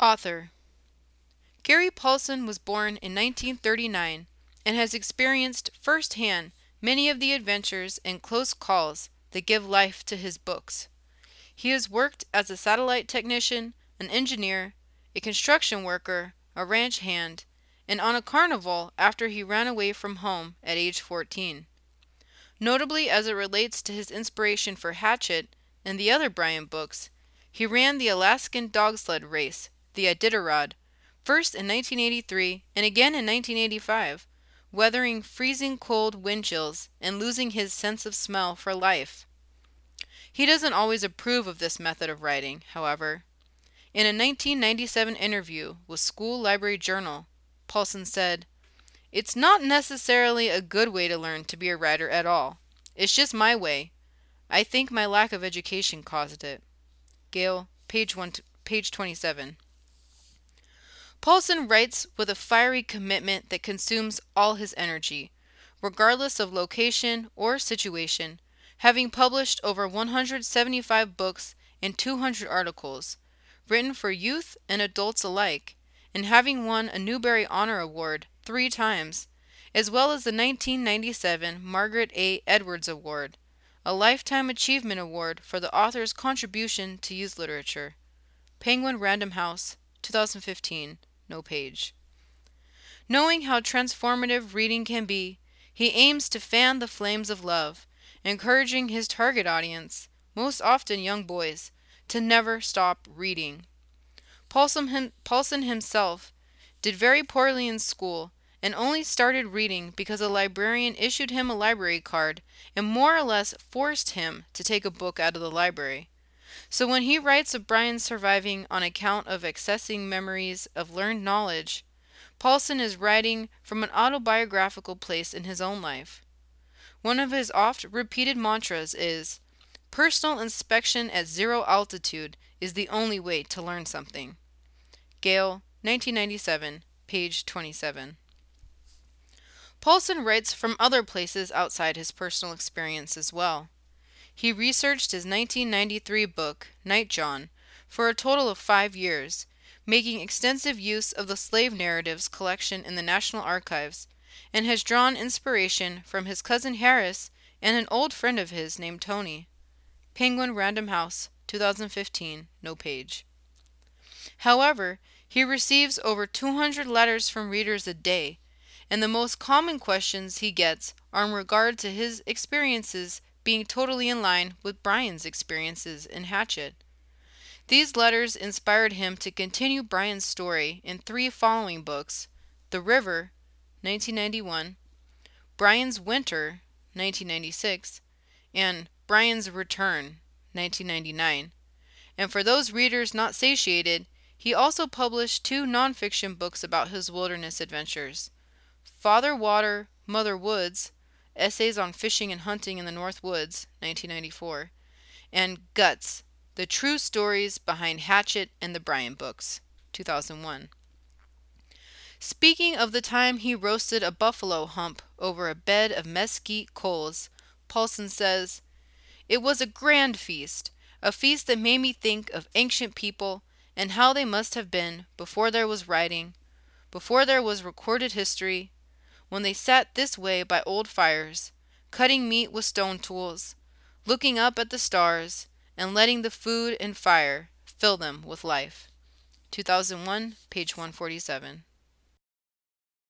Author Gary Paulsen was born in 1939 and has experienced firsthand many of the adventures and close calls that give life to his books. He has worked as a satellite technician, an engineer, a construction worker, a ranch hand, and on a carnival after he ran away from home at age 14. Notably as it relates to his inspiration for Hatchet and the other Bryant books, he ran the Alaskan dog sled race, the Iditarod, first in 1983 and again in 1985, weathering freezing cold wind chills and losing his sense of smell for life. He doesn't always approve of this method of writing, however. In a 1997 interview with School Library Journal, Paulsen said, "It's not necessarily a good way to learn to be a writer at all. It's just my way. I think my lack of education caused it." Gale, page 27. Paulsen writes with a fiery commitment that consumes all his energy, regardless of location or situation, having published over 175 books and 200 articles, written for youth and adults alike, and having won a Newbery Honor Award 3 times, as well as the 1997 Margaret A. Edwards Award, a Lifetime Achievement Award for the author's contribution to youth literature. Penguin Random House, 2015, no page. Knowing how transformative reading can be, he aims to fan the flames of love, encouraging his target audience, most often young boys, to never stop reading. Paulsen himself did very poorly in school and only started reading because a librarian issued him a library card and more or less forced him to take a book out of the library. So when he writes of Brian surviving on account of accessing memories of learned knowledge, Paulsen is writing from an autobiographical place in his own life. One of his oft-repeated mantras is, "Personal inspection at 0 altitude is the only way to learn something." Gale, 1997, page 27. Paulsen writes from other places outside his personal experience as well. He researched his 1993 book, Nightjawn, for a total of 5 years, making extensive use of the slave narratives collection in the National Archives, and has drawn inspiration from his cousin Harris and an old friend of his named Tony. Penguin Random House, 2015, no page. However, he receives over 200 letters from readers a day, and the most common questions he gets are in regard to his experiences being totally in line with Brian's experiences in Hatchet. These letters inspired him to continue Brian's story in 3 following books: The River, 1991, Brian's Winter, 1996, and Brian's Return, 1999. And for those readers not satiated, he also published 2 nonfiction books about his wilderness adventures: Father Water, Mother Woods, Essays on Fishing and Hunting in the North Woods, 1994, and Guts, The True Stories Behind Hatchet and the Bryant Books, 2001. Speaking of the time he roasted a buffalo hump over a bed of mesquite coals, Paulsen says, "It was a grand feast, a feast that made me think of ancient people and how they must have been before there was writing, before there was recorded history, when they sat this way by old fires, cutting meat with stone tools, looking up at the stars, and letting the food and fire fill them with life." 2001, page 147.